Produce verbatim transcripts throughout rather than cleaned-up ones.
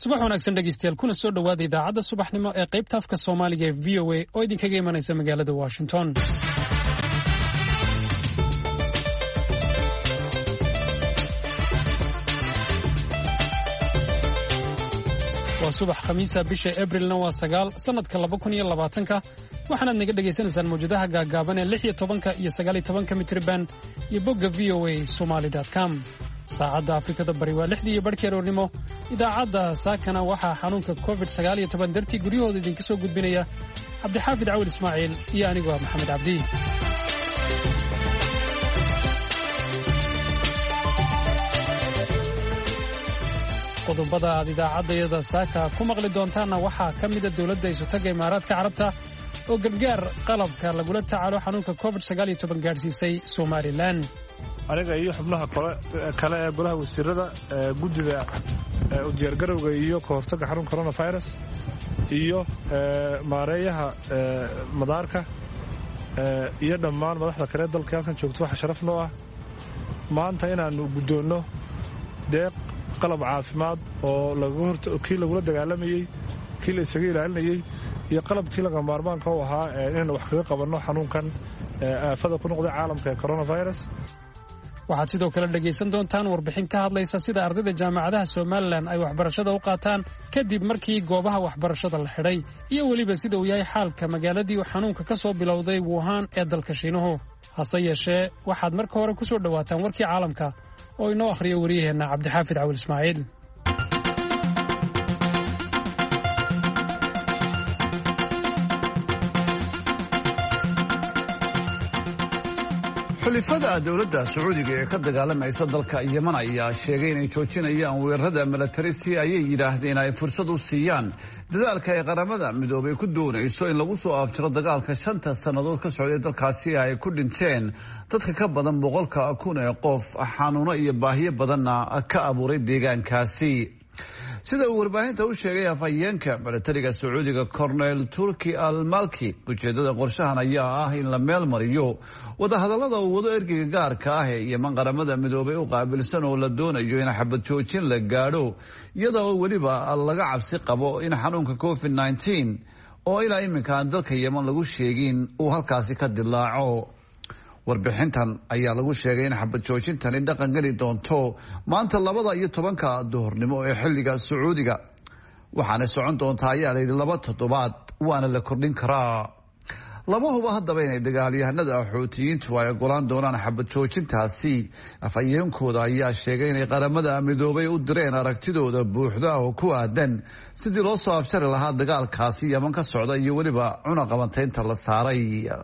subax wanaagsan dhegeystayaal kuna soo dhawaada idaacadda subaxnimo ee qaybta afka Soomaaliga ee V O A oo idinkaga imanaysa magaalada Washington. waa subax khamiisa bisha Aprilna waa sagaal sanadka laba kun iyo labaatanka waxaad naga dhageysanaysaan mowjadaha gaagaaban ee lix iyo tobanka iyo sagaal iyo tobanka mitirban iyo bogga v o a somali dot com. saacadda Afrikada bari waa lixdii iyo barhkii aroornimo. idaacadda saakana waxaa xanuunka covid sagaal iyo toban dartii guryahooda idinka soo gudbinaya cabdixaafid cawil ismaaciil iyo anigu ah maxamed cabdi. qodobada aad idaacaddayada saaka ku maqli doontaanna waxaa ka mida dowladda isutaga imaaraadka carabta oo gargaar qalabka lagula tacaalo xanuunka covid sagaal iyo toban gaadhsiisay Somaliland. aniga iyo xubnaha kale ee golaha wasiirada guddida u diyaargarowga iyo ka hortagga xanuunka coronavirus iyo maareeyaha madaarka iyo dhammaan madaxda kale dalka halkan joogto waxa sharaf noo ah maanta inaanu guddoonno deeq qalab caafimaad oo kii lagula dagaalamayey kii la isaga ilaalinayey iyo qalabkii laga maarmaanka u ahaa inaynu wax kaga qabanno xanuunkan aafada ku noqday caalamka ee coronavirus. waxaad sidoo kale dhegaysan doontaan warbixin ka hadlaysa sida ardayda jaamacadaha Somaliland ay waxbarashada u qaataan kadib markii goobaha waxbarashada la xidhay iyo weliba sida uu yahay xaalka magaaladii uu xanuunka ka soo bilowday Wuhan ee dalka Shiinaha. hase yeeshee waxaad marka hore ku soo dhawaataan warkii caalamka oo inoo akhriyo wariyaheenna cabdixaafid cawil ismaaciil. xulifada dowladda Sacuudiga ee ka dagaalamaysa dalka Yemen ayaa sheegay inay joojinayaan weerarada military si ay yiraahdeen ay fursad u siiyaan dadaalka ay qaramada midoobay ku doonayso in lagu soo afjaro dagaalka shanta sanadood ka socday dalkaasi ay ku dhinteen dadka ka badan boqolka kun ee qof xanuuno iyo baahiyo badanna ka abuuray deegaankaasi. sida uu warbaahinta u sheegay afhayeenka militariga Sacuudiga Colonel Turki Al-Malki, ujeedada qorshahan ayaa ah in la meel mariyo wadahadallada uu wado ergeyga gaarka ah ee Yemen qaramada midoobay u qaabilsan oo la doonayo in xabad joojin la gaadho iyadoo weliba laga cabsi qabo in xanuunka covid nineteen oo ilaa iminka dalka Yemen lagu sheegin uu halkaasi ka dilaaco. warbixintan ayaa lagu sheegay in xabad joojintani dhaqan geli doonto maanta labada iyo tobanka duhurnimo ee xilliga Sacuudiga waxaana socon doontaa ayaa la yidhi laba toddobaad waana la kordhin karaa. lama huba haddaba inay dagaalyahanada Xuutiyiintu ay ogolaan doonaan xabad joojintaasi. afhayeenkooda ayaa sheegay inay qaramada midoobay u direen aragtidooda buuxda oo ku aadan sidii loo soo afjari lahaa dagaalkaasi Yemen ka socda iyo weliba cunaqabateynta la saaray.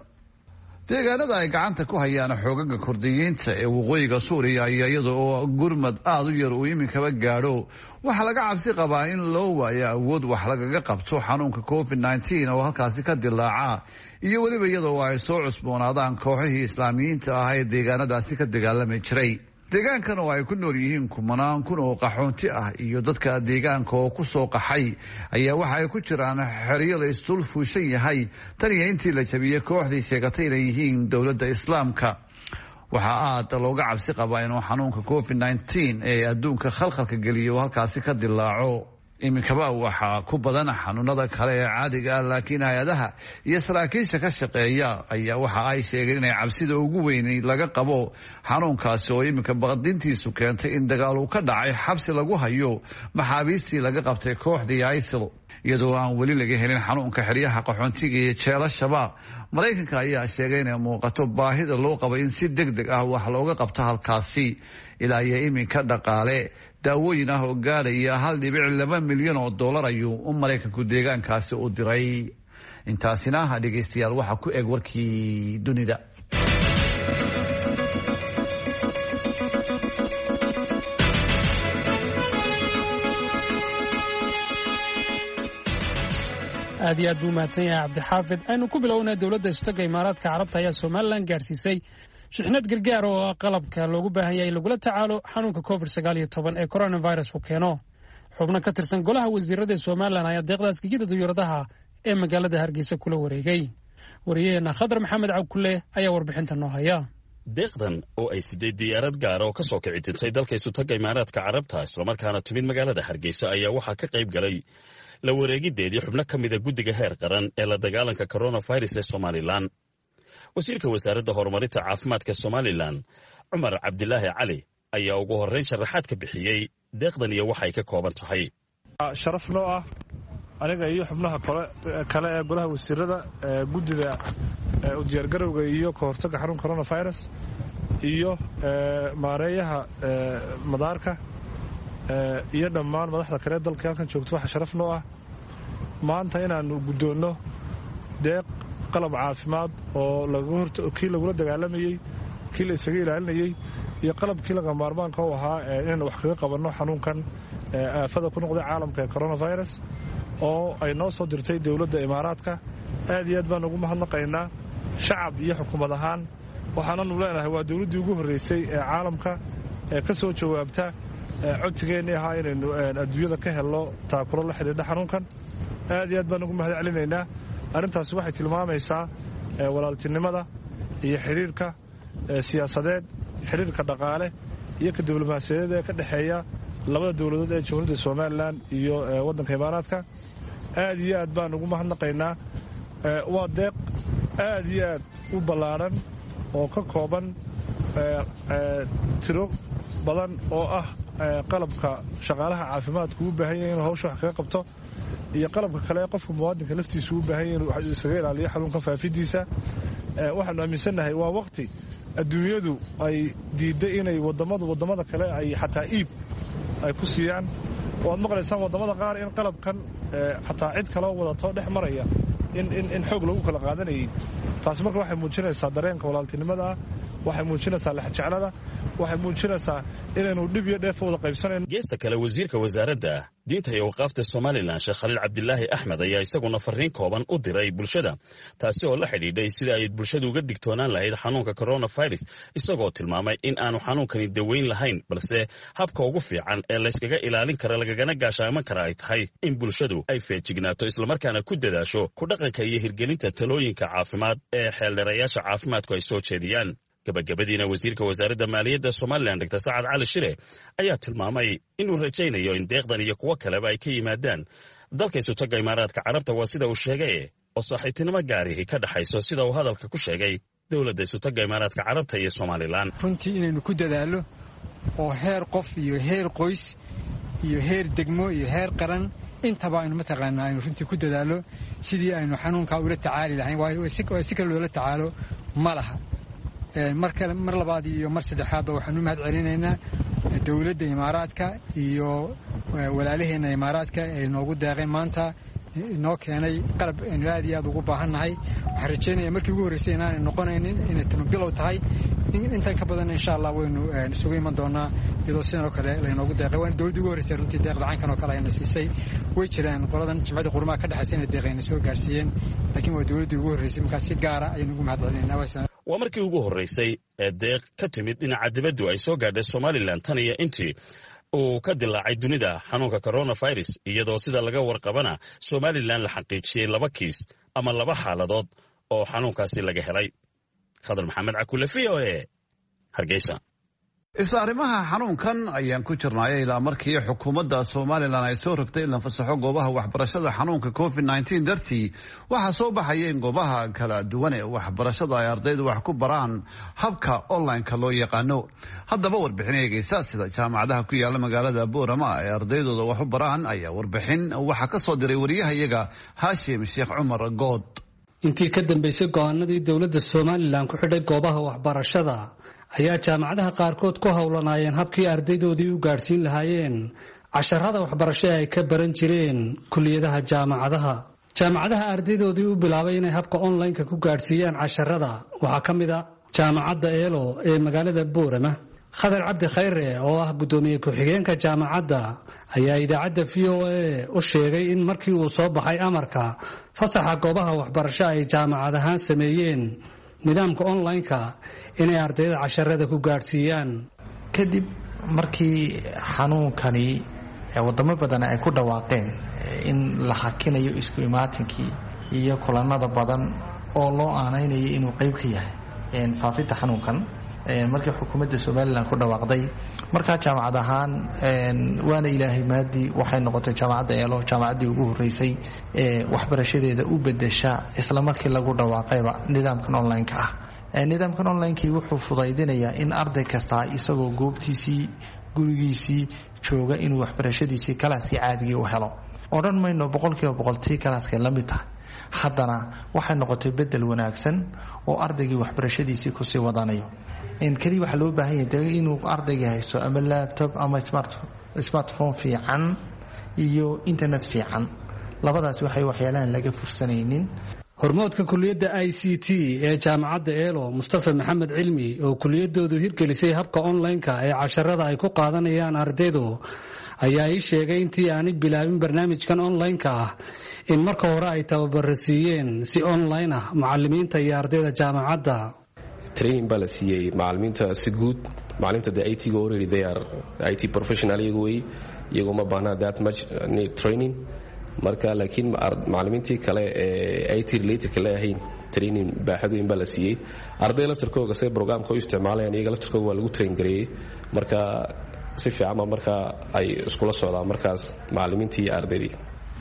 deegaanada ay gacanta ku hayaan xoogaga Kurdiyiinta ee waqooyiga Suuriya ayaa iyada oo gurmad aad u yar uu iminkaba gaadho waxaa laga cabsi qabaa in loo waayo awood wax lagaga qabto xanuunka covid nineteen oo halkaasi ka dilaaca iyo weliba iyada oo ay soo cusboonaadaan kooxihii islaamiyiinta ah ee deegaanadaasi ka dagaalami jiray. deegaankan oo ay ku nool yihiin kumanaan kun oo qaxoonti ah iyo dadka deegaanka oo ku soo qaxay ayaa waxa ay ku jiraan xeryo la isdul fuushan yahay tan iyo intii la jabiyey kooxdii sheegatay inay yihiin dowladda islaamka. waxaa aad looga cabsi qabaa inuu xanuunka covid nineteen ee adduunka khalkhalka geliyo halkaasi ka dilaaco. iminkaba waxaa ku badan xanuunada kale ee caadiga ah laakiin hay-adaha iyo saraakiisha ka shaqeeya ayaa waxa ay sheegeen inay cabsida ugu weyn laga qabo xanuunkaasi oo iminka baqdintiisu keentay in dagaal uu ka dhacay xabsi lagu hayo maxaabiistii laga qabtay kooxdii ISIL iyadoo aan weli laga helin xanuunka xeryaha qaxoontiga iyo jeelashaba. Maraykanka ayaa sheegay inay muuqato baahida loo qabo in si degdeg ah wax looga qabto halkaasi ilaa iyo iminka dhaqaale daawooyin ah oo gaadhaya hal dhibic laba milyan oo dollar ayuu u Maraykanku deegaankaasi u diray. intaasina dhegeystayaal waxaa ku eg warkii dunida. aad iyo aad buu mahadsan yahay cabdixaafid. aynu ku bilownaa dowladda isutaga imaaraadka carabta ayaa Somaliland gaadhsiisay shixnad gargaar oo qalabka loogu baahan yahay lagula tacaalo xanuunka covid sagaal iyo toban ee coronavirus uu keeno. xubno ka tirsan golaha wasiirada Somaliland ayaa deeqdaas gigida diyuuradaha ee magaalada Hargeysa kula wareegay. wariyaheena Khadar Maxamed Cabkulle ayaa warbixinta noo haya. deeqdan oo ay sideed diyaarad gaara oo ka soo kici tintay dalka isutaga imaaraadka carabta islamarkaana timid magaalada hargeysa ayaa waxaa ka qayb galay la wareegideedii xubno ka mida guddiga heer qaran ee la dagaalanka coronavirus ee somalilan wasiirka wasaaradda horumarinta caafimaadka somalilan cumar cabdilaahi cali ayaa ugu horrayn sharaxaad ka bixiyey deeqdan iyo waxay ka kooban tahay. sharaf noo ah aniga iyo xubnaha kale ee golaha wasiirada guddida u diyaargarowga iyo ka hortagga xarunka coronavirus iyo maareeyaha madaarka iyo dhammaan madaxda kale dalka halkan joogto waxaa sharaf noo ah maanta inaannu guddoonno deeq qalab caafimaad oo kii lagula dagaalamayey kii la isaga ilaalinayey iyo qalabkii laga maarmaanka u ahaa inaynu wax kaga qabanno xanuunkan aafada ku noqday caalamka ee coronavirus oo ay noo soo dirtay dowladda imaaraadka. aad iyo aad baan ugu mahadnaqaynaa shacab iyo xukuumad ahaan waxaananu leenahay waa dowladdii ugu horraysay ee caalamka ee ka soo jawaabta codsigeennii ahaa inaynu adduunyada ka helno taakuro la xidhiidha xanuunkan. aad iyo aad baan ugu mahad celinaynaa. arrintaasi waxay tilmaamaysaa walaaltinimada iyo xidhiirka siyaasadeed, xidhiirka dhaqaale iyo ka diblomaasiyadeed ee ka dhexeeya labada dowladood ee jamhuuriyadda somalilan iyo waddanka imaaraadka. aad iyo aad baan ugu mahadnaqaynaa. waa deeq aad iyo aad u ballaadhan oo ka kooban tiro badan oo ah qalabka shaqaalaha caafimaadku u baahan yahay inuu hawsha wax kaga qabto iyo qalabka kale ee qofka muwaadinka laftiisu u baahan yahay inuu isaga ilaaliyo xanuunka faafidiisa. waxaanu aaminsannahay waa waqti adduunyadu ay diidday inay wadammadu waddamada kale ay xataa iib ay ku siiyaan. waad maqlaysaan waddamada qaar in qalabkan xataa cid kaloo wadato dhex maraya in xoog lagu kala qaadanayay. taasi marka waxay muujinaysaa dareenka walaaltinimada, waxay muujinaysaa lexjeclada, waxay muujinaysaa inaynu dhib iyo dheef wada qaybsanayno. geesta kale wasiirka wasaaradda diinta iyo waqaafta somalilan sheekh khaliil cabdilaahi axmed ayaa isaguna farriin kooban u diray bulshada taasi oo la xidhiidhay sida ay bulshadu uga digtoonaan lahayd xanuunka coronavirus isagoo tilmaamay in aanu xanuunkani daweyn lahayn balse habka ugu fiican ee layskaga ilaalin kara lagagana gaashaaman kara ay tahay in bulshadu ay feejignaato islamarkaana ku dadaasho ku dhaqanka iyo hirgelinta talooyinka caafimaad ee xeeldheerayaasha caafimaadku ay soo jeediyaan. gabagabadiina wasiirka wasaaradda maaliyadda somalilan dr sacad cali shire ayaa tilmaamay inuu rajaynayo in deeqdan iyo kuwo kaleba ay ka yimaadaan dalka isutaga imaaraadka carabta waa sida uu sheegay oo saaxiibtinimo gaarihi ka dhaxayso sida uu hadalka ku sheegay dowladda isutaga imaaraadka carabta iyo somalilan. runtii inaynu ku dadaalo oo heer qof iyo heer qoys iyo heer degmo iyo heer qaran intaba aynu mataqaanaa aynu runtii ku dadaalo sidii aynu xanuunkaa ula tacaali lahayn waayo si kale loola tacaalo ma laha. mar labaad iyo mar saddexaadba waxaanu mahad celinaynaa dowladda imaaraadka iyo walaalaheenna imaaraadka ee noogu deeqay maanta inoo keenay qalab aynu aad iyo aad ugu baahannahay. waxaan rajaynaya markii ugu horraysay inaanay noqonaynin inay tanu bilow tahay. intan ka badan insha allah waynu isugu iman doonaa iyadoo sidan oo kale laynoogu deeqay. waana dowladda ugu horraysay runtii deeqda caynkan oo kale ayna siisay. way jiraan qoladan jimcada qurumaha ka dhexaysa inay deeqayna soo gaarsiiyeen laakiin waa dowladdii ugu horraysay markaa si gaara ayaynu ugu mahad celinaynaa. waa markii ugu horraysay ee deeq ka timid dhinaca dibaddu ay soo gaadhay somalilan tan iyo intii uu ka dilaacay dunida xanuunka coronavirus iyadoo sida laga warqabana somalilan la xaqiijiyey laba kiis ama laba xaaladood oo xanuunkaasi laga helay. khadar maxamed cakule v o e hargeysa. isla arrimaha xanuunkan ayaan ku jirnay ilaa markii xukuumadda somalilan ay soo rogtay in la fasaxo goobaha waxbarashada xanuunka covid nneteen dartii waxaa soo baxaya in goobaha kala duwan ee waxbarashada ay ardaydu wax ku baraan habka online-ka loo yaqaano. haddaba warbixin eegaysa sida jaamacadaha ku yaala magaalada boorama ay ardaydooda wax u baraan ayaa warbixin waxaa ka soo diray wariyahayaga haashim sheekh cumar good. intii ka dambeysay go'aanadii dowladda somalilan ku xidhay goobaha waxbarashada ayaa jaamacadaha qaarkood ku howlanaayeen habkii ardaydoodii u gaadhsiin lahaayeen casharada waxbarasho ee ay ka baran jireen kulliyadaha jaamacadaha. jaamacadaha ardaydoodii u bilaabay inay habka online-ka ku gaadhsiiyaan casharada waxaa ka mid a jaamacadda eelo ee magaalada boorama. khadar cabdi khayre oo ah guddoomiye ku-xigeenka jaamacadda ayaa idaacadda v o a u sheegay in markii uu soo baxay amarka fasaxa goobaha waxbarasho ay jaamacad ahaan sameeyeen nidaamka online-ka inay ardayda casharada ku gaadhsiiyaan. kadib markii xanuunkani wadamo badan ay ku dhawaaqeen in la hakinayo isku imaatinkii iyo kulanada badan oo loo aanaynayo inuu qayb ka yahay faafidda xanuunkan, markii xukuumadda Somaliland ku dhawaaqday marka jaamacad ahaan waana ilaahay maadi waxay noqotay jaamacadda eelo jaamacaddii ugu horeysay ee waxbarashadeeda u bedesha isla markii lagu dhawaaqayba nidaamkan online-ka ah nidaamkan online-kii wuxuu fudaydinayaa in arday kasta isagoo goobtiisii gurigiisii jooga inuu waxbarashadiisii kalaaskii caadigii u helo odhan mayno boqolkiiba boqoltii kalaaskay la mid tahay haddana waxay noqotay bedel wanaagsan oo ardaygii waxbarashadiisii kusii wadanayo keli waxaa loo baahan yahay inuu ardayga haysto ama laptop ama smartphone fiican iyo internet fiican labadaas waxay waxyaalaan laga fursanaynin hormoodka kuliyadda I C T ee jaamacadda eelo Mustafa Maxamed Cilmi oo kuliyadoodu hirgelisay habka online-ka ee casharada ay ku qaadanayaan ardaydu ayaa ii sheegay intii aanay bilaabin barnaamijkan online-ka ah in marka hore ay tababarasiiyeen si online ah macallimiinta iyo ardayda jaamacadda training baa la siiyey macallimiinta si guud macallimiinta the I T go already they are I T professional iyagu way iyagu ma baahna that much need training marka laakiin macallimiintii kale ee I T related kale ahayn training baaxad weyn baa la siiyey arday laftarkooda say programka u isticmaalayaan iyaga laftarkooda waa lagu train gareeyay marka si fiican marka ay iskula socdaan markaas macallimiintii iyo ardaydii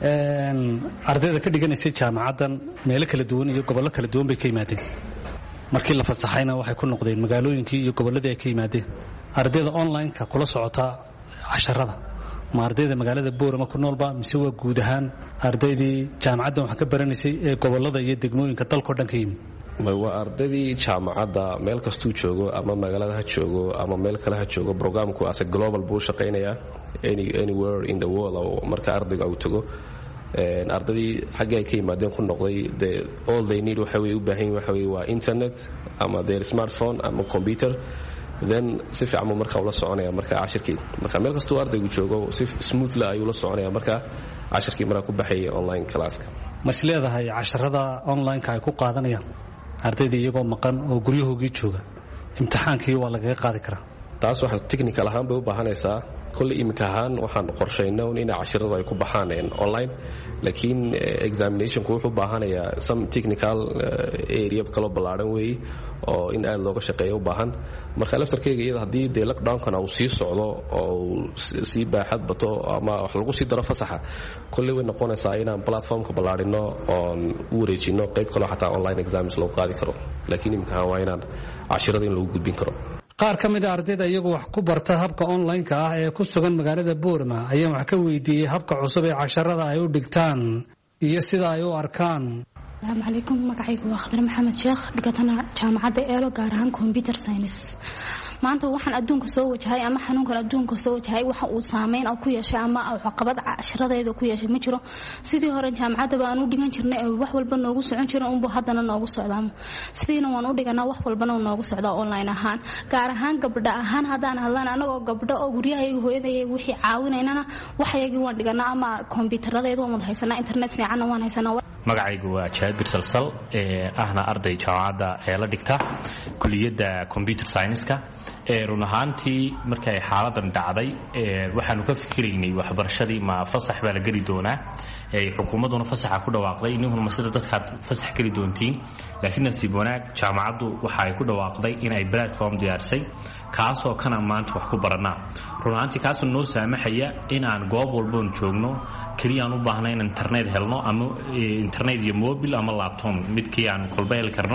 ardayda ka dhiganaysay jaamacaddan meelo kala duwan iyo gobollo kala duwan bay ka yimaadeen markii la fasaxayna waxay ku noqdeen magaalooyinkii iyo gobolladii ay ka yimaadeen ardayda online-ka kula socota casharada ma ardayda magaalada Boorama ku noolba mise waa guud ahaan ardaydii jaamacaddan wax ka baranaysay ee gobollada iyo degmooyinka dalka dhan ka yimid waa ardaydii jaamacadda meel kastuu joogo ama magaalada ha joogo ama meel kale ha joogo programku as a global buu shaqaynayaa any anywhere in the world oo marka ardayga uu tago ardaydii xaggii ay ka yimaadeen ku noqday the all they need waxa way u baahan yihiin waxa way waa internet ama their smartphone ama computer then si fiican marka uu la soconaya marka cashirkii marka meel kastuu ardaygu joogo si smoothly ayuu la soconaya marka cashirkii marka ku baxay online classka mas leedahay casharada online-ka ay ku qaadanayaan ardayda iyagoo maqan oo guryahoogii jooga imtixaankii waa lagaga qaadi karaa taas waxa technical ahaan bay u baahanaysaa kulli imika ahaan waxaan qorshaynaa in casharadu ay ku baxaan online laakiin examinationku wuxuu baahanayaa some technical area kala balaaran way oo in aad looga shaqeeyo u baahan marka laftarkeyga iyada hadii de lockdown-kana uu sii socdo oo si baaxad bato ama wax lagu sii daro fasaxa kulli way noqonaysaa inaan platformka balaarino oo u wareejino qayb kale xataa online exams loo qaadi karo laakiin imika ahaan waa inaan casharada in lagu gudbin karo qaar ka mid ah ardayda iyagu wax ku barta habka online-ka ah ee ku sugan magaalada Boorama ayaa wax ka weydiiyay habka cusub ee casharada ay u dhigtaan iyo sida ay u arkaan السلام عليكم magacaygu waa Khadra Maxamed Sheekh dhigatana jaamacadda Eelo gaar ahaan computer science maanta waxaan adduunka soo wajahay ama xanuunkan adduunka soo wajahay waxa uu saameyn ku yeeshay ama caqabad casharadeeda ku yeeshay ma jiro sidii hore jaamacadda baan u dhigan jirnay oo wax walba noogu socon jiray oo haddana noogu socdaa sidiina waan u dhiganaa wax walbana noogu socdaa online ahaan gaar ahaan gabdha ahaan hadaan hadlaan anagoo gabdho oo guriyahayga hooyadayay wixii caawinaynana waxayagii waan dhiganaa ama computerradeeda waan haysanaa internet fiican waan haysanaa magacaygu waa Jaabir Salsal ee ahna arday jaamacadda ee la dhigta kuliyadda computer science-ka ee run ahaantii markay xaaladan dhacday ee waxaanu ka fikiraynay waxbarashadii ma fasax baa la geli doonaa ee xukuumaduna fasaxa ku dhawaaqday inuu mas'uuliyadda dadka fasax geli doontiin laakiin nasiib wanaag jaamacaddu waxa ay ku dhawaaqday in ay platform diyaarsay kaasoo kana maanta wax ku baranaa run ahaantii kaasoo noo saamaxaya in aan goob walba joogno kaliya aan u baahnayn internet helno ama internet iyo mobile ama laptop midkii aan kolba heli karno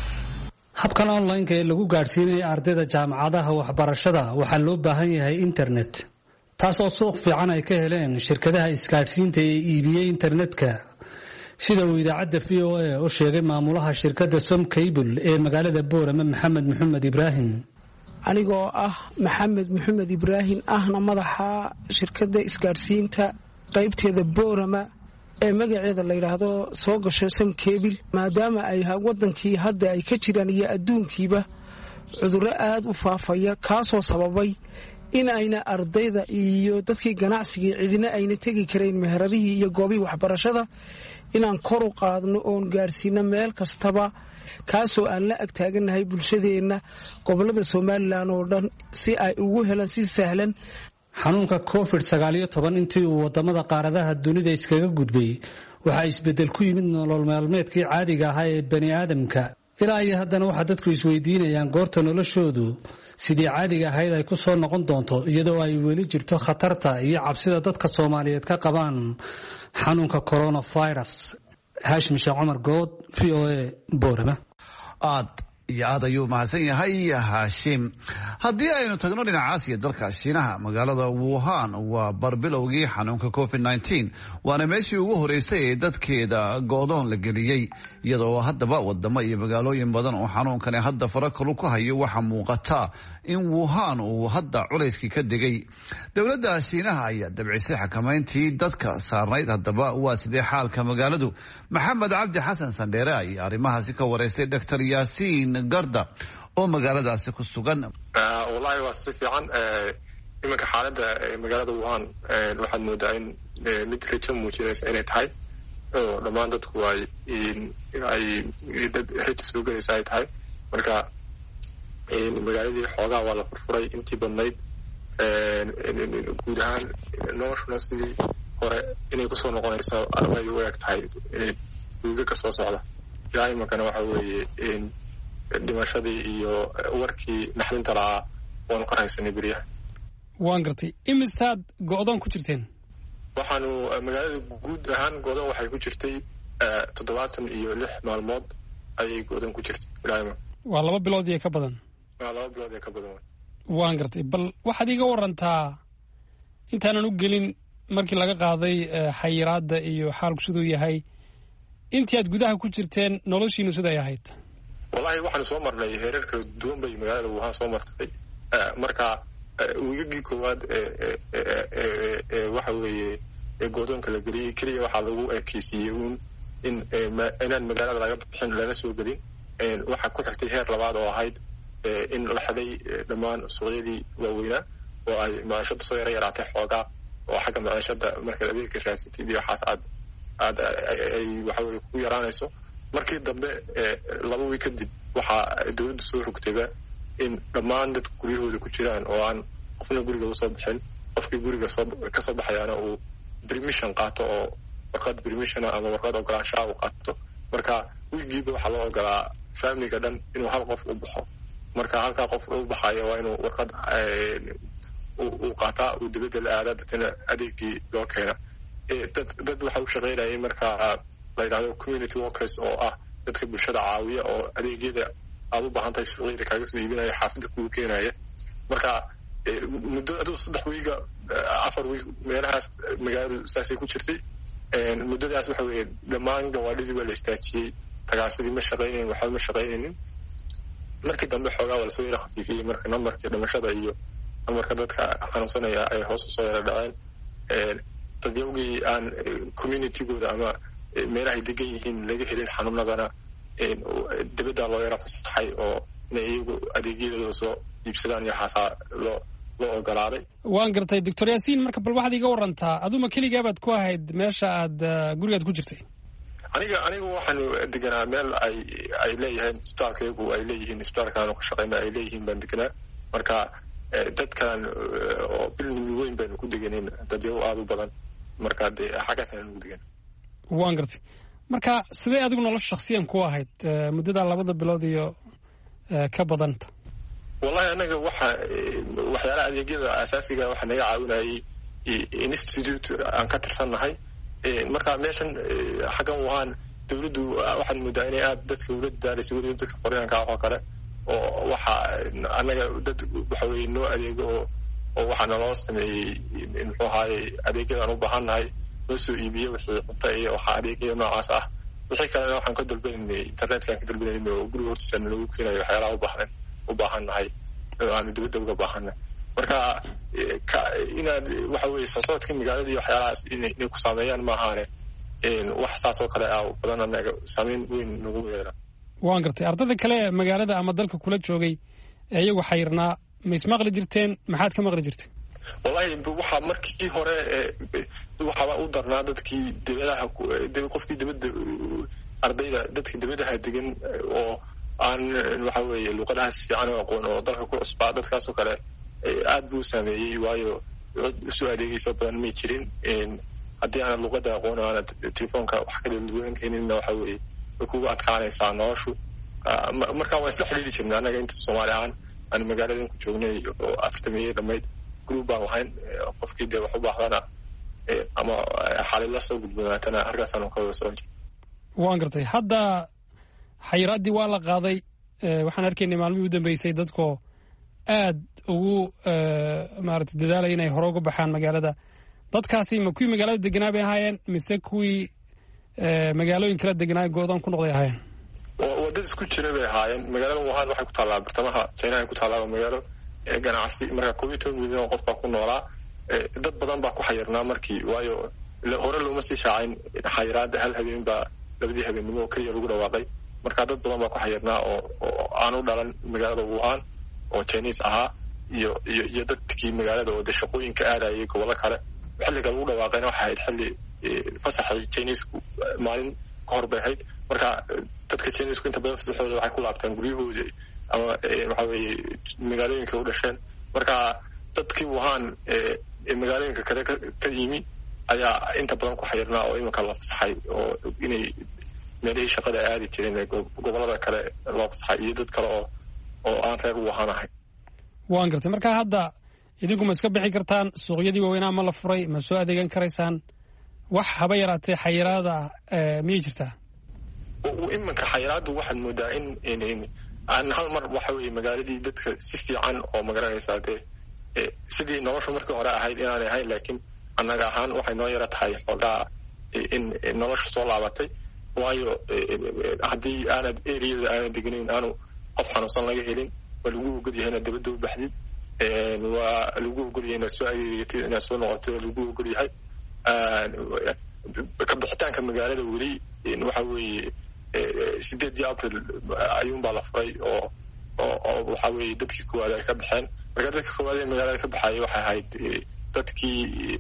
habkan online-ka ee lagu gaarsiinayo ardayda jaamacadaha waxbarashada waxaa loo baahan yahay internet taasoo suuq fiican ay ka heleen shirkadaha isgaadhsiinta ee iibiyey internetka sida uu idaacadda V O A u sheegay maamulaha shirkadda Som Cable ee magaalada Boorama Maxamed Maxamed Ibrahim anigoo ah Maxamed Maxamed Ibrahim ahna madaxa shirkadda isgaadhsiinta qaybteeda Boorama ee magaceeda la yiraahdo soo gasho Som Cable maadaama ay wadankii hadda ay ka jiraan iyo adduunkiiba cudurro aad u faafaya kaasoo sababay in ayna ardayda iyo dadkii ganacsiga cidina ayna tegi kareen meheradihii iyo goobii waxbarashada inaan kor u qaadno oon gaarsiino meel kastaba kaasoo aan la agtaaganahay bulshadeena gobolada Soomaaliland oo dhan si ay ugu helaan si sahlan xanuunka covid sagaal iyo toban intii uu wadamada qaaradaha dunida iskaga gudbay waxa isbedel ku yimid nolol maalmeedkii caadiga ahaa ee bani aadamka ilaa iyo haddana waxaa dadku isweydiinayaan goorta noloshoodu sidii caadiga ahayd ay ku soo noqon doonto iyadoo ay weli jirto khatarta iyo cabsida dadka soomaaliyeed ka qabaan xanuunka coronavirus. haashim sheekh cumar good, v o a, boorama. aad iyo aad ayuu mahadsan yahay haashim. haddii aynu tagno dhinaca aasiya, dalka shiinaha magaalada wuhan waa barbilowgii xanuunka covid nneteen, waana meeshii ugu horeysay ee dadkeeda go'doon la geliyey, iyadoo haddaba wadamo iyo magaalooyin badan oo xanuunkani hadda farakalu ku hayo. waxaa muuqata in wuhan uu hadda culayskii ka degay. dowladda shiinaha ayaa dabcisay xakamayntii dadka saarnayd. haddaba waa sidee xaalka magaaladu? maxamed cabdi xasan sandheere ayaa arrimahaasi ka wareystay doctor yaasiin garda oo magaaladaasi ku sugan. wallahi waa si fiican. iminka xaaladda magaalada wuhan waxaad moodaa in mid rajo muujinaysa inay tahay oo dhammaan dadku ay ay dad rajo soo gelaysa ay tahay. marka magaaladii xoogaa waa la furfuray intii badnayd. guud ahaan noloshuna sidii hore inay kusoo noqonaysa ay u eg tahay duuga ka soo socda. ilaa iminkana waxa weeye dhimashadii iyo warkii naxdinta lahaa waanu ka haysanay beryaha. waan gartay. imisaad go'doon ku jirteen? waxaanu magaalada guud ahaan go'doon waxay ku jirtay toddobaatan iyo lix maalmood ayay go'doon ku jirtay ilaa iminka. waa laba bilood iyo ka badan. waa laba bilood iyo ka badan. waan gartay. bal waxaad iga warantaa intaanan u gelin markii laga qaaday xayiraadda iyo xaalku siduu yahay, intii aad gudaha ku jirteen noloshiinu siday ahayd? wallahi waxaanu soo marnay heerar kala duwan bay magaalada wuhan soo martay. marka wiigagii koowaad waxa weeye go'doonka la geliyey keliya waxaa lagu ekeysiiyey uun in inaan magaalada laga bixin lana soo gelin. waxaa ku xigtay heer labaad oo ahayd in la xidhay dhammaan suuqyadii waaweynaa oo ay maciishada soo yara yaraatay xoogaa, oo xagga maciishada markaad adeegka raasatid iyo waxaas aad aad ay waxaweye ku yaraanayso. markii dambe laba wiig kadib waxaa dawladdu soo rogtayba in dhammaan dadku guryahooda ku jiraan oo aan qofna guriga usoo bixin. qofkii guriga soo kasoo baxayaana uu permission qaato oo warqad permissiona ama warqad ogolaanshaha uu qaato. marka wiigiiba waxaa loo ogolaa familiga dhan inuu hal qof u baxo. marka halkaa qof u baxayo waa inuu warqad uu qaataa, uu dibadda la aadaa, dadkana adeegii loo keena. dad dad waxa u shaqaynayay marka la yidhahdo community workers oo ah dadka bulshada caawiya oo adeegyada aad u baahan tahay suuqyada kaaga soo iibinaya, xaafidda kugu keenaya. marka muddo aduu saddex wiiga afar wiig meelahaas magaaladu saasay ku jirtay. muddadaas waxa weeye dhammaan gawaadhidii waa la istaajiyey, tagaasidii ma shaqaynaynin, waxba ma shaqaynaynin. markii dambe xoogaa waa lasoo yara khafiifiyey marka nambarkii dhimashada iyo namarka dadka xanuunsanaya ay hoos usoo yara dhaceen. dadyawgii aan communitygooda ama meelahay degan yihiin laga helin xanuunadana dibaddaa loo yara fasaxay oo inay iyagu adeegyadooda soo iibsadaan iyo xaasaa loo loo ogolaaday. waan gartay. doctor yaasiin, marka bal waxaad iga warantaa, aduma keligaabaad ku ahayd meesha aad gurigaad ku jirtay? aniga anigu waxaanu deganaa meel ay ay leeyihiin isbitaalkayagu ay leeyihiin isbitaalkaanu ka shaqeyna ay leeyihiin baan deganaa. marka dadkan oo bilnimi weyn baynu ku deganin, dadyago aada u badan. marka dee xaggaasaan ugu degan. waan gartay. marka sidee adigu nolosha shaksiyan ku ahayd muddadaa labada bilood iyo ka badanta? wallahi anaga waxa waxyaalaha adeegyada asaasiga waxa naga caawinayay institute aan ka tirsannahay. marka meeshan xaggan wuhan dawladdu waxaad moodaa inay aada dadka ula dadaalaysa, weliba dadka qoryaanka oo kale. oo waxa anaga dad waxa weye noo adeego oo oo waxaa naloo sameeyey muxuu ahaaye adeegyadaan u baahannahay, noo soo iibiye wixii cunta iyo waxaa adeegyada noocaas ah. wixii kalena waxaan ka dalbanaynay internetkaan ka dalbanaynay oo guriga hortiisa nalagu keenayo waxyaalaha ubaahan u baahannahay aanu dibadda uga baahannahay. marka inaad waxa weye sosocodka magaalada iyo waxyaalahaas inay ku saameeyaan maahaane wax saas oo kale ah badan anaga saameyn weyn nagu yeela. waan gartay. ardada kale ee magaalada ama dalka kula joogay ee iyagu xayirnaa ma ismaqli jirteen? maxaad ka maqli jirteen? wallahi waxaa markii hore waxaaba u darnaa dadkii dibadaha qofkii dibadda ardayda dadkii dibadaha degan oo aan waxa weeye luuqadahaas fiican oo aqoon oo dalka ku cusbaa. dadkaas oo kale aad buu saameeyey, waayo cod usoo adeegaysa badan may jirin. haddii aanad luuqada aqoon o aanad telefoonka wax ka dadweynkeeninna waxa weeye way kugu adkaanaysaa noloshu. markaa waan isla xidhiiri jirnay annaga inta soomaali ahaan aan magaaladan ku joognay oo aftamiyey dhammayd group baan lahayn qofkii dee wax u baahdana ama xaalila soo gudbanaatana halkaasaanu ka wada soo jir waan gartay hadda xayiraaddii waa la qaaday waxaan arkaynay maalmihii u dambeysay dadkoo aad ugu maaragtay dadaalaya inay hore uga baxaan magaalada dadkaasi ma kuwii magaalada deganaa bay ahaayeen mise kuwii magaalooyin kala deganaa go-doon ku noqday ahaayeen wadad isku jira bay ahaayeen magaalada wuhan waxay ku taallaa bartamaha china ay ku taallaa magaalo ganacsi marka koob iyo toban milyan oo qof baa ku noolaa dad badan baa ku xayirnaa markii waayo hore looma sii shaacayn xayiraadda hal habeen baa labadii habeennimo oo keliya lagu dhawaaqay marka dad badan baa ku xayirnaa oo oo aan u dhalan magaalada wuhan oo chinese ahaa iyo iyo iyo dadkii magaalada oo dee shaqooyinka aadayay gobollo kale xilliga lagu dhawaaqayna waxay ahayd xilli fasaxay chinesku maalin ka hor bay ahayd marka dadka chinesku inta badan fasaxooda waxay ku laabtaan guryahooda ama waxa weeye magaalooyinka u dhasheen marka dadkii wuhan ee magaalooyinka kale ka yimi ayaa inta badan ku xayirnaa oo iminka la fasaxay oo inay meelihii shaqada aadi jireen ee gobollada kale loo fasaxay iyo dad kale oo oo aan reer wuhan ahay waan gartay marka hadda idinku ma iska bixi kartaan suuqyadii waaweynaa ma la furay ma soo adeegan karaysaan wax haba yaraatee xayiraada miyay jirtaa iminka xayiraaddu waxaad moodaa in aan hal mar waxa weeye magaaladii dadka si fiican oo magaranaysaa dee sidii nolosha markii hore ahayd inaanay ahayn laakiin annaga ahaan waxay noo yara tahay xoogaa in nolosha soo laabatay waayo haddii aanad eriyada aanad deganayn aanu qof xanuunsan laga helin waa lagu ogol yahay inaad dabadda u baxdid waa lagu ogol yahay inaad soo adeegatid inaad soo noqotid waa lagu ogol yahay ka bixitaanka magaalada weli waxa weeye sideedii april ayuunbaa la furay oo oo oo waxa weeye dadkii koowaad ay ka baxeen marka dadka koowaad ee magaalada ka baxaya waxay ahayd dadkii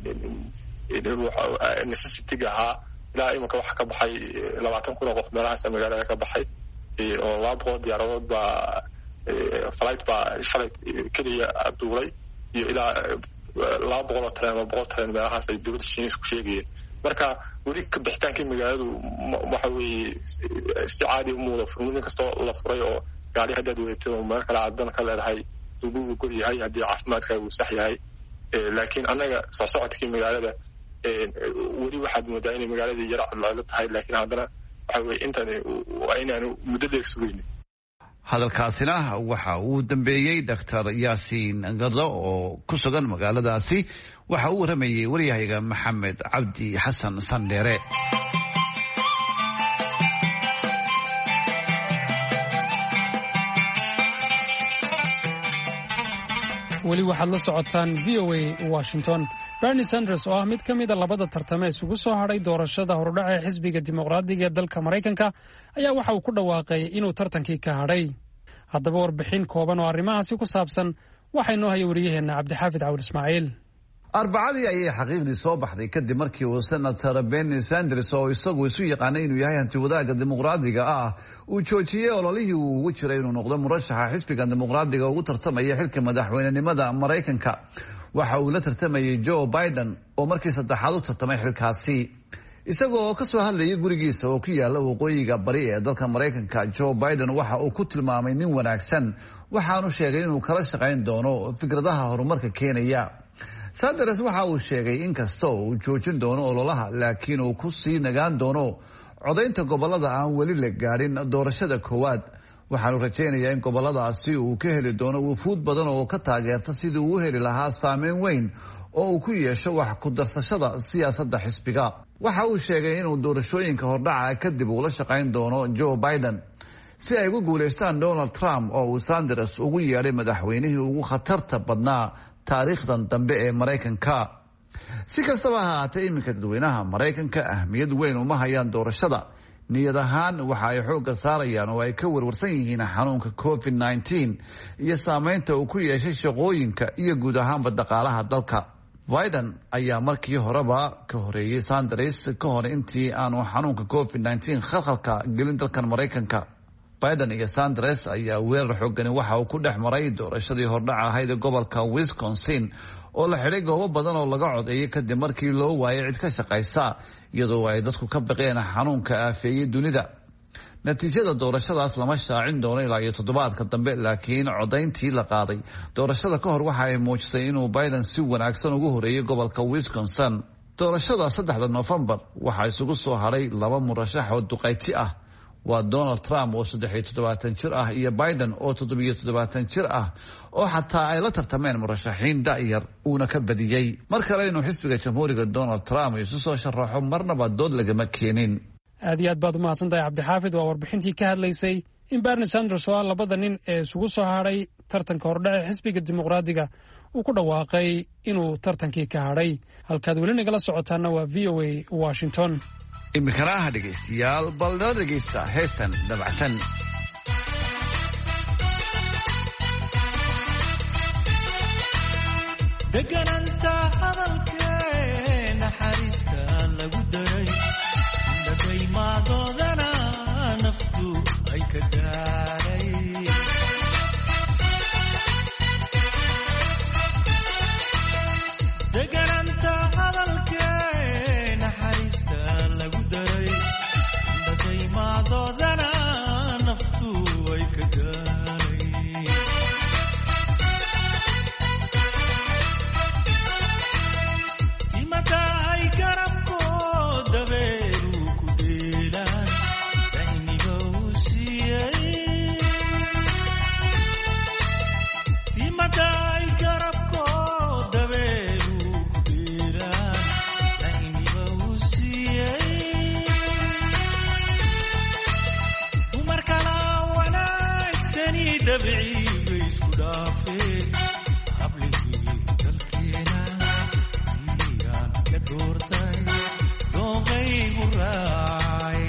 necessity-ga ahaa ilaa iminka waxa ka baxay labaatan kun oo qof meelahaasa magaalada ka baxay oo laba boqol diyaaradood baa flight baa shalay keliya duulay iyo ilaa laba boqol oo tareen ama boqol tareen meelahaas ay dowladda shiinis ku sheegayeen marka weli ka bixitaankii magaaladu waxa weeye si caadi u muuda furmid inkastoo la furay oo gaari haddaad weeto meel kale aad dan ka leedahay lagu ogol yahay haddii caafimaadkaagu sax yahay laakiin annaga soo socodkii magaalada weli waxaad moodaa inay magaaladii yara cadlaalo tahay laakiin haddana waxa weye intan waa inaanu muddo dheer sugaynin hadalkaasina waxa uu dambeeyey doctor yaasiin gardo oo ku sugan magaaladaasi waxa uu waramayey waryahayga maxamed cabdi xasan sandheere weli waxaad la socotaan v o a washington bernie sanders oo ah mid ka mida labada tartame isugu soo hadhay doorashada horudhaca ee xisbiga dimuqraadiga ee dalka maraykanka ayaa waxa uu ku dhawaaqay inuu tartankii ka hadhay haddaba warbixin kooban oo arrimahaasi ku saabsan waxaa inoo haya wariyaheenna cabdixaafid cawr ismaaciil arbacadii ayay xaqiiqdii soo baxday kadib markii uu senator bernie sanders oo isagu isu yaqaanay inuu yahay hantiwadaaga dimuqraadiga ah uu joojiyey ololihii uu ugu jiray inuu noqdo murashaxa xisbiga dimuqraadiga ugu tartamaya xilka madaxweynenimada maraykanka waxa uu la tartamayey joe biden oo markii saddexaad u tartamay xilkaasi isaga oo ka soo hadlayay gurigiisa oo ku yaala waqooyiga bari ee dalka maraykanka joe biden waxa uu ku tilmaamay nin wanaagsan waxaanu sheegay inuu kala shaqayn doono fikradaha horumarka keenaya sanders waxa uu sheegay in kasta oo uu joojin doono ololaha laakiin uu ku sii nagaan doono codaynta gobolada aan weli la gaadhin doorashada koowaad waxaanu rajaynayaa in goboladaasi uu ka heli doono wufuud badan oo ka taageerta sidii uu u heli lahaa saameyn weyn oo uu ku yeesho wax ku darsashada siyaasadda xisbiga waxa uu sheegay inuu doorashooyinka hordhaca kadib uula shaqayn doono joe biden si ay ugu guulaystaan donald trump oo uu sanders ugu yeedhay madaxweynihii ugu khatarta badnaa taariikhdan dambe ee maraykanka si kastaba ha ahaatee iminka dadweynaha maraykanka ahmiyad weyn uma hayaan doorashada niyad ahaan waxa ay xoogga saarayaan oo ay ka warwarsan yihiin xanuunka covid nineteen iyo saameynta uu ku yeeshay shaqooyinka iyo guud ahaanba dhaqaalaha dalka biden ayaa markii horeba ka horeeyey sanders ka hor intii aanu xanuunka covid nineteen khalkhalka gelin dalkan maraykanka biden iyo sanders ayaa weerar xoogani waxa uu ku dhex maray doorashadii hordhaca ahayd ee gobolka wisconsin oo la xidhay goobo badan oo laga codeeyay kadib markii loo waayay cid ka shaqaysa iyadoo ay dadku ka baqeen xanuunka aafeeyey dunida natiijada doorashadaas lama shaacin doono ilaa iyo toddobaadka dambe, laakiin codayntii la qaaday doorashada ka hor waxa ay muujisay inuu Biden si wanaagsan ugu horeeyay gobolka Wisconsin. doorashada saddexda Noofembar waxaa isugu soo haray laba murashax oo duqayti ah, waa Donald Trump oo saddex iyo toddobaatan jir ah iyo Biden oo toddobiyo toddobaatan jir ah, oo xataa ay la tartameen murashaxiin da'yar uuna ka badiyey. mar kale inuu xisbiga jamhuuriga Donald Trump isu soo sharaxo marnaba dood lagama keenin. aad iyo aad baad umahadsantahay cabdixaafid. waa warbixintii ka hadlaysay in Bernie Sanders oo ah labada nin ee isugu soo hadhay tartanka hordhace xisbiga dimuqraadiga uu ku dhawaaqay inuu tartankii ka hadhay. halkaad weli nagala socotaana waa V O A Washington. imikana ah dhegaystayaal, bal nala dhegaysta heestan dabacsan. degananta hadalkee naxariista lagu daray dadaymadoodana naftu ay ka daaray degananta hadalkee naxariista lagu daray dadaymadoodana naftu ay ka daaray timataay garabko dabeeru ku dheelaan dayniga u siiyey timataay garabko dabeeru ku dheelaan dayniga u siiyey dumar kala wanaagsani dabciga isku dhaafeen hablihii dalkeena iyaan ka doortay dooqaygu raacay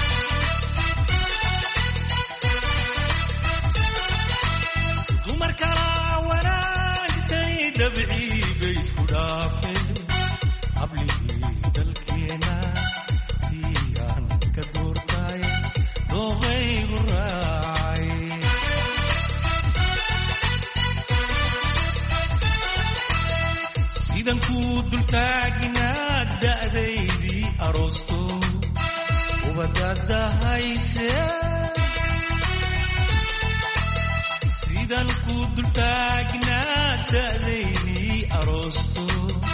dumar kala wanaagsani dabciga isku dhaafeen hablihii dalkeena iyaan ka doortay dooqaygu raacay sidan ku dultaagnaa da'daydii aroosto ubadadahayse sidan ku dultaagnaa da'daydii aroosto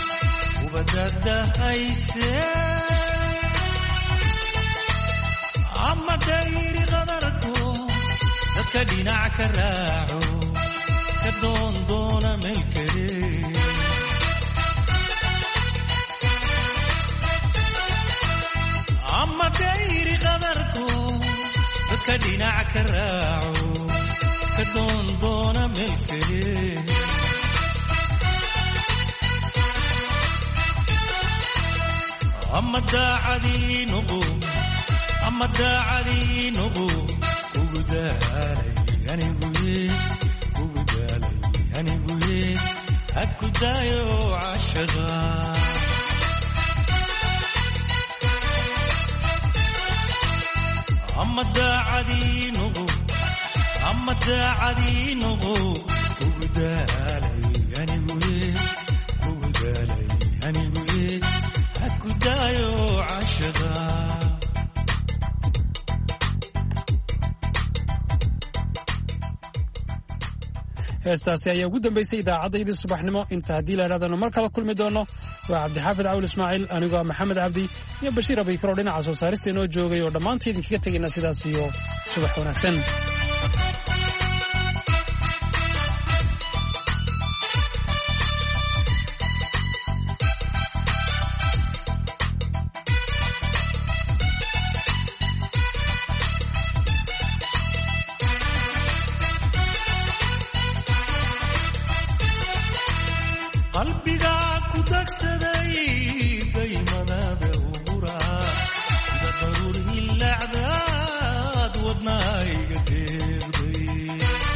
ubadadahayse ama dayri qadarko dadka dhinac ka raaco ka doondoona meel kale ama dayri qadarko dadka dhinac ka raaco ka doondoona meel kale ama daacadii noqo ama daacadii noqo ugu daalay aniguye ugu daalay aniguye ha ku daayo cashaqa ama daacadii noqo ama daacadii noqo ugu daalay aniguye ugu daalay aniguye ha ku daayo cashaqa heestaasi ayaa ugu dambaysay idaacaddayadii subaxnimo. inta haddii la idhahdano mar kala kulmi doono waa cabdixaafid cawil ismaaciil, anigoo maxamed cabdi iyo bashiir abaykar oo dhinaca soo saarista inoo joogay oo dhammaantii idinkaga tegayna sidaas iyo subax wanaagsan. qalbiga ku dagsaday daymadaada uguraa sida daruur hilacdaad wadnayga deeqday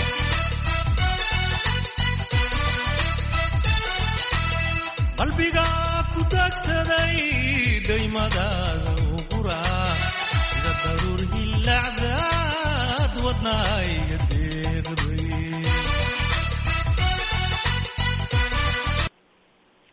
qalbiga ku dagsaday daymadaada uguraa sida daruur hilacdaad wadnayga